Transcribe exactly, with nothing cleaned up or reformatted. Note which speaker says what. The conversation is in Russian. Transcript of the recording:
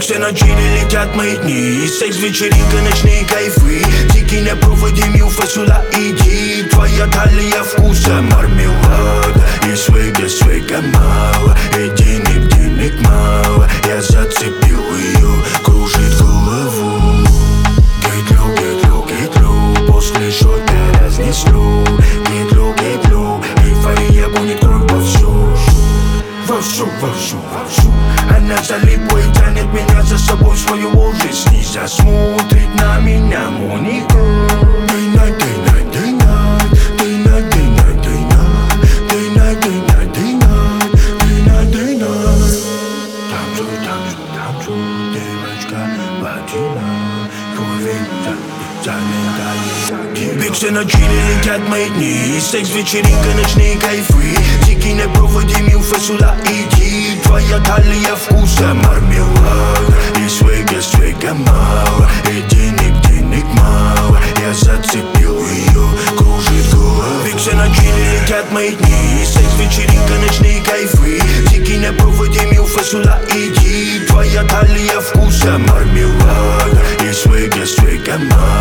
Speaker 1: Все ночи летят мои дни, секс, вечеринка, ночные кайфы. Дикий непроводимый фасула, иди. Твоя талия вкуса мармелада. И свега, свега мало, и денег, денег мало. Я зацепил ее, кружит голову. Get low, get low, get low. После шота разнесло. Get low, get low. Эйфория будет кровь вовсю. Вовсю, вовсю, вовсю. Она залипла и тянет меня за собой в свою жизнь. Не засмотрит на меня Моника. Day night, day night, day night. Day night, day night, day night. Day night, day night, day night. Day night, day night. Танцуй, танцуй, танцуй, девочка Латина. Крови залетает. Ведь все ночи летят мои дни, секс, вечеринка, ночные кайфы. Дикий непроводимый фасула, иди. Твоя талия вкуса мармелада. И свега, свега мало, и денег, денег мало. Я зацепил ее, кружит голова. Ведь все ночи летят мои дни, секс, вечеринка, ночные кайфы. Дикий непроводимый фасула, иди. Твоя талия вкуса мармелада. И свега, свега мало.